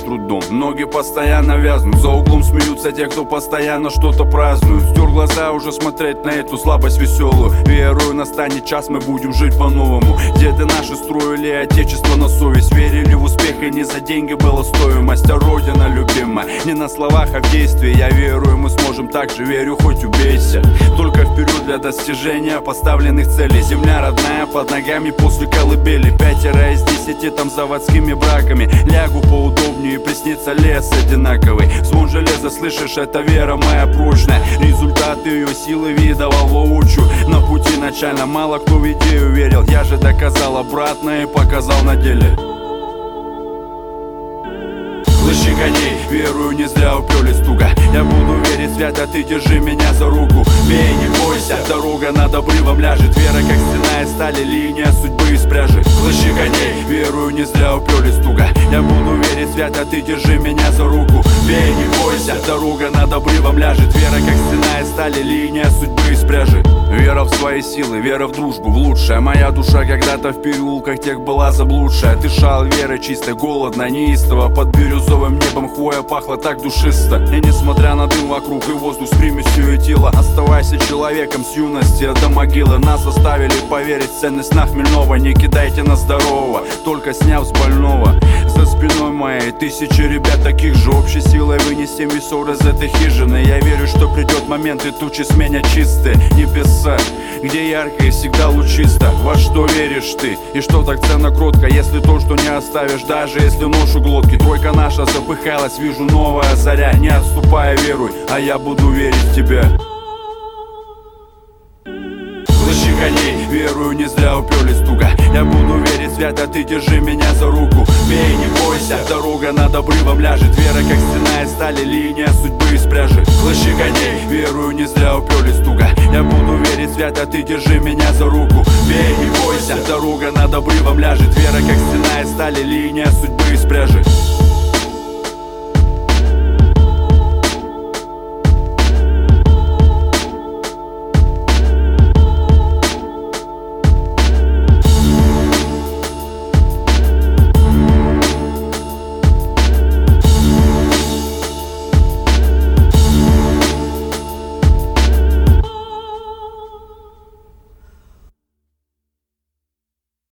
трудом. Ноги постоянно вязнут, за углом смеются те, кто постоянно что-то празднует. Стер глаза уже смотреть на эту слабость веселую. Верую, настанет час, мы будем жить по-новому. Деды наши строили отечество на совесть, верили в успех, и не за деньги была стоимость, а родина любимая. Не на словах, а в действии. Я верую, мы сможем так же, верю, хоть убейся. Только вперед для достижения поставленных целей. Земля родная под ногами после колыбели. 5 из 10 там заводскими браками. Лягу поудобнее и приснится лес одинаковый. Звон железа, слышишь, это вера моя прочная. Результат ее силы видовал воочию. На пути начально мало кто в идею верил. Я же доказал обратно и показал на деле. Клыщи коней, верую, не зря уперлись туго. Я буду верить свято, ты держи меня за руку. Бей, не бойся, дорога над обрывом ляжет. Вера, как стена из стали, линия судьбы из пряжи. Клыщи коней, верую, не зря уперлись туго. Я буду верить свято, ты держи меня за руку. Бей, не бойся, дорога над обрывом ляжет. Вера, как стена из стали, линия судьбы из пряжи. Вера в свои силы, вера в дружбу, в лучшее. Моя душа когда-то в переулках тех была заблудшая. Дышал верой чистой, голодно, неистово. Под бирюзовым небом хвоя пахла так душисто. И несмотря на дым вокруг и воздух с примесью этила, оставайся человеком с юности до могилы. Нас заставили поверить в ценность на хмельного. Не кидайте на здорового, только сняв с больного. За спиной моей тысячи ребят таких же. Общей силой вынесем весь ссор из этой хижины. Я верю, что придет момент и тучи сменят чистые небеса, где ярко и всегда лучисто. Во что веришь ты и что так ценно кротко, если то, что не оставишь, даже если нож у глотки. Тройка наша запыхалась, вижу новая заря. Не отступая, веруй, а я буду верить в тебя. Клыщи коней, верую, не зря уперлись туго. Я буду верить свято, ты держи меня за руку. Бей, не бойся, дорога над обрывом ляжет. Вера, как стена из стали, линия судьбы из пряжи. Клыщи коней, верую, не зря уперлись туго. Я буду верить свято, ты держи меня за руку. Бей, не бойся, дорога над обрывом ляжет. Вера, как стена из стали, линия судьбы из пряжи.